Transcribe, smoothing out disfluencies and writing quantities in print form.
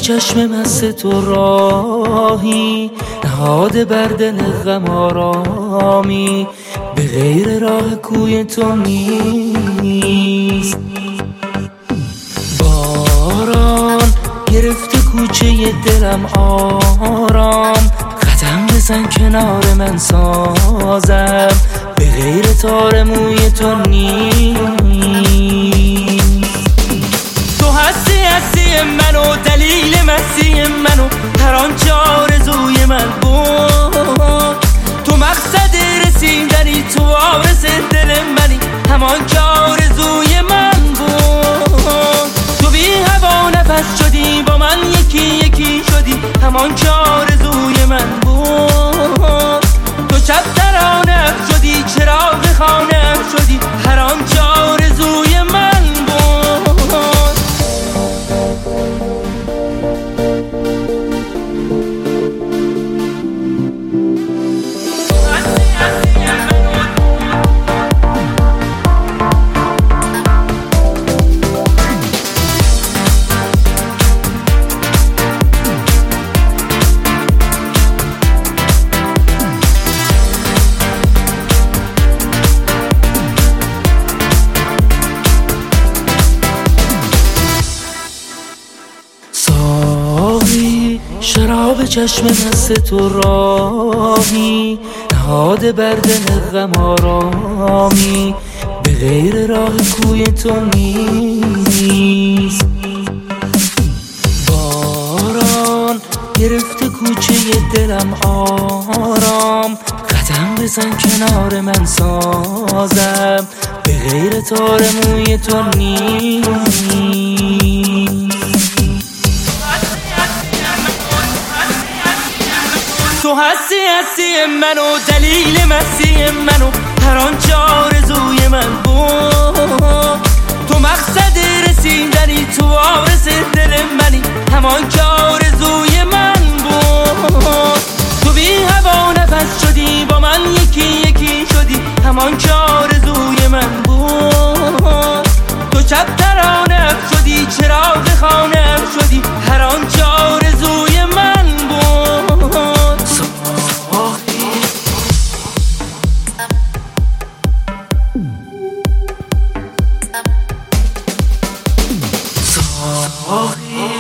چشم مست تو راهی، نهاده بر دل غم آرامی، به غیر راه کوی تو نیست. باران گرفته کوچه دلم آرام، قدم بزن کنار من سازم، به غیر تار موی تو نیست. تو هستی منو، دلیل مستی منو، هر آنچه آرزوی من بود. تو مقصد رسیدنی، تو وارث دل منی، همان که آرزوی من بود. تو بی هوا نفس شدی، با من یکی یکی شدی، همان که آرزوی من بود. تو شب ترانه شدی، چراغ خانه شدی، هر آنچه آرزوی من بود. شراب چشم مست تو راهی، نهاده بر دل غم آرامی، به غیر راه کوی تو نیست. باران گرفته کوچه دلم آرام، قدم بزن کنار من سازم، به غیر تار موی تو نیست. تو هستی منو، دلیل مستی منو، هر آنچه آرزوی من بود. تو مقصد رسیدنی، تو وارث دل منی، همان که آرزوی من بود. تو بی هوا نفس شدی، با من یکی یکی شدی، همان که آرزوی من بود. تو شب ترانه شدی، چراغ خانه شدی، هر آنچه آرزوی من بود. Oh,